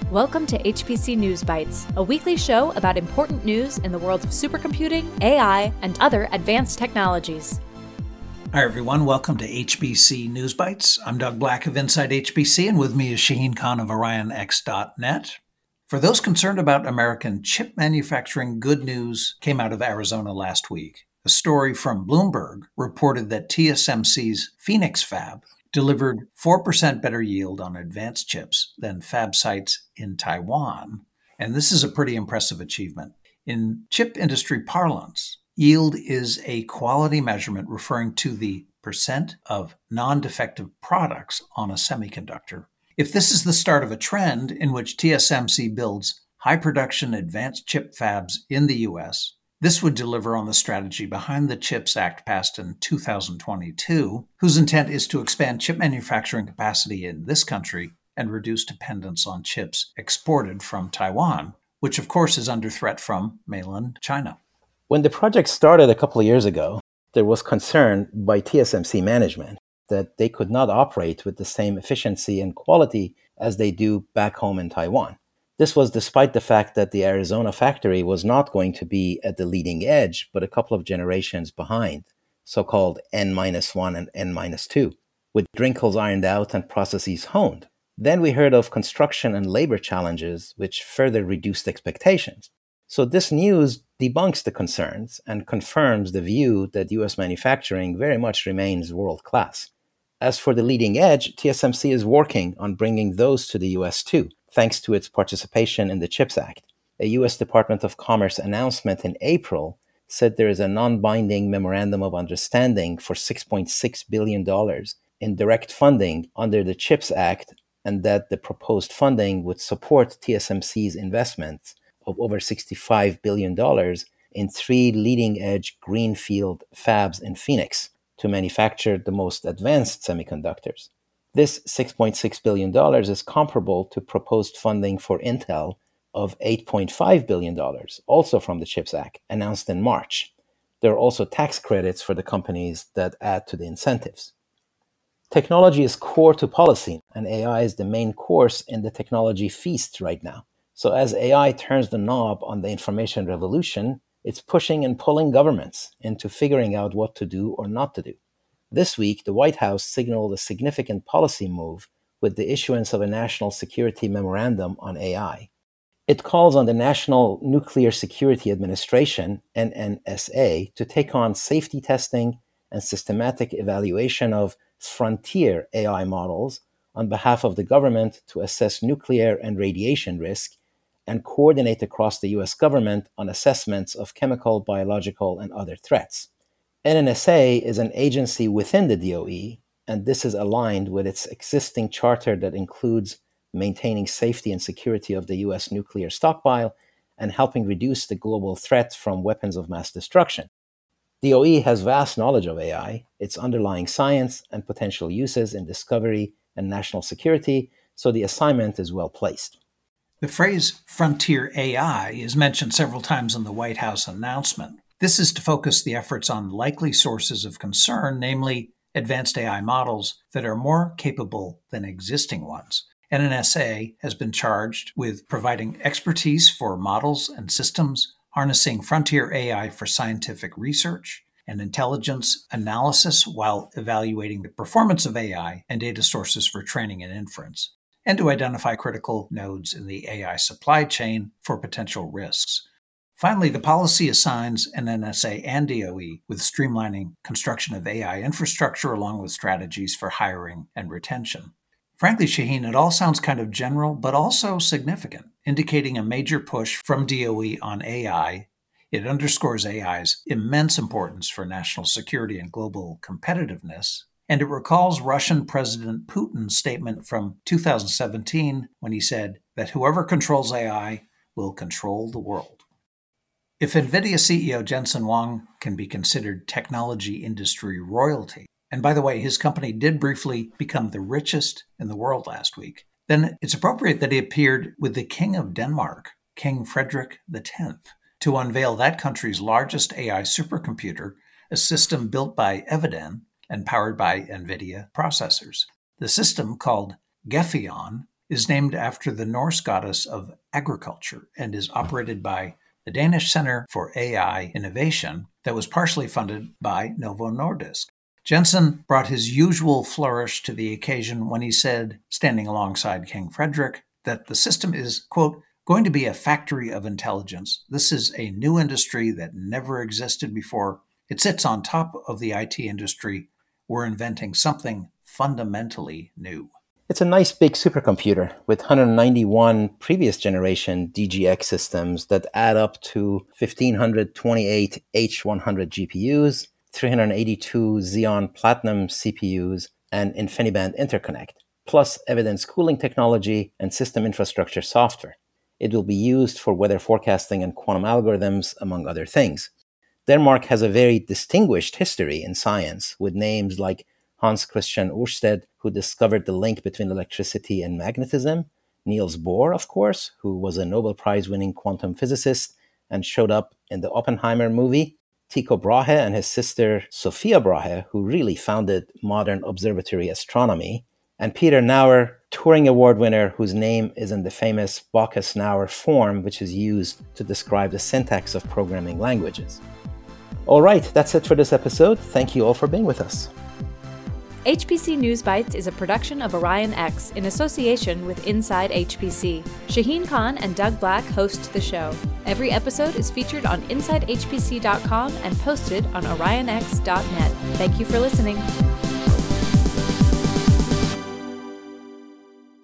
Welcome to HPC News Bites, a weekly show about important news in the world of supercomputing, AI, and other advanced technologies. Hi, everyone. Welcome to HPC News Bites. I'm Doug Black of Inside HPC, and with me is Shaheen Khan of OrionX.net. For those concerned about American chip manufacturing, good news came out of Arizona last week. A story from Bloomberg reported that TSMC's Phoenix fab delivered 4% better yield on advanced chips than fab sites in Taiwan. And this is a pretty impressive achievement. In chip industry parlance, yield is a quality measurement referring to the percent of non-defective products on a semiconductor. If this is the start of a trend in which TSMC builds high-production advanced chip fabs in the U.S., this would deliver on the strategy behind the CHIPS Act passed in 2022, whose intent is to expand chip manufacturing capacity in this country and reduce dependence on chips exported from Taiwan, which of course is under threat from mainland China. When the project started a couple of years ago, there was concern by TSMC management that they could not operate with the same efficiency and quality as they do back home in Taiwan. This was despite the fact that the Arizona factory was not going to be at the leading edge, but a couple of generations behind, so-called N-1 and N-2, with wrinkles ironed out and processes honed. Then we heard of construction and labor challenges, which further reduced expectations. So this news debunks the concerns and confirms the view that U.S. manufacturing very much remains world-class. As for the leading edge, TSMC is working on bringing those to the U.S. too, thanks to its participation in the CHIPS Act. A U.S. Department of Commerce announcement in April said there is a non-binding memorandum of understanding for $6.6 billion in direct funding under the CHIPS Act, and that the proposed funding would support TSMC's investments of over $65 billion in 3 leading-edge greenfield fabs in Phoenix to manufacture the most advanced semiconductors. This $6.6 billion is comparable to proposed funding for Intel of $8.5 billion, also from the CHIPS Act, announced in March. There are also tax credits for the companies that add to the incentives. Technology is core to policy, and AI is the main course in the technology feast right now. So as AI turns the knob on the information revolution, it's pushing and pulling governments into figuring out what to do or not to do. This week, the White House signaled a significant policy move with the issuance of a National Security Memorandum on AI. It calls on the National Nuclear Security Administration, NNSA, to take on safety testing and systematic evaluation of frontier AI models on behalf of the government to assess nuclear and radiation risk and coordinate across the U.S. government on assessments of chemical, biological, and other threats. NNSA is an agency within the DOE, and this is aligned with its existing charter that includes maintaining safety and security of the U.S. nuclear stockpile and helping reduce the global threat from weapons of mass destruction. DOE has vast knowledge of AI, its underlying science, and potential uses in discovery and national security, so the assignment is well placed. The phrase frontier AI is mentioned several times in the White House announcement. This is to focus the efforts on likely sources of concern, namely advanced AI models that are more capable than existing ones. NNSA has been charged with providing expertise for models and systems, harnessing frontier AI for scientific research and intelligence analysis while evaluating the performance of AI and data sources for training and inference, and to identify critical nodes in the AI supply chain for potential risks. Finally, the policy assigns NNSA and DOE with streamlining construction of AI infrastructure along with strategies for hiring and retention. Frankly, Shaheen, it all sounds kind of general, but also significant, indicating a major push from DOE on AI. It underscores AI's immense importance for national security and global competitiveness, and it recalls Russian President Putin's statement from 2017 when he said that whoever controls AI will control the world. If NVIDIA CEO Jensen Huang can be considered technology industry royalty, and by the way, his company did briefly become the richest in the world last week, then it's appropriate that he appeared with the King of Denmark, King Frederick X, to unveil that country's largest AI supercomputer, a system built by Eviden and powered by NVIDIA processors. The system, called Gefion, is named after the Norse goddess of agriculture and is operated by the Danish Center for AI Innovation that was partially funded by Novo Nordisk. Jensen brought his usual flourish to the occasion when he said, standing alongside King Frederick, that the system is, quote, going to be a factory of intelligence. This is a new industry that never existed before. It sits on top of the IT industry. We're inventing something fundamentally new. It's a nice big supercomputer with 191 previous generation DGX systems that add up to 1,528 H100 GPUs, 382 Xeon Platinum CPUs, and InfiniBand interconnect, plus evidence cooling technology and system infrastructure software. It will be used for weather forecasting and quantum algorithms, among other things. Denmark has a very distinguished history in science, with names like Hans Christian Ørsted, who discovered the link between electricity and magnetism, Niels Bohr, of course, who was a Nobel Prize-winning quantum physicist and showed up in the Oppenheimer movie, Tycho Brahe and his sister Sophia Brahe, who really founded modern observatory astronomy, and Peter Nauer, Turing Award winner, whose name is in the famous Backus-Nauer form, which is used to describe the syntax of programming languages. All right, that's it for this episode. Thank you all for being with us. HPC News Bites is a production of Orion X in association with Inside HPC. Shaheen Khan and Doug Black host the show. Every episode is featured on InsideHPC.com and posted on OrionX.net. Thank you for listening.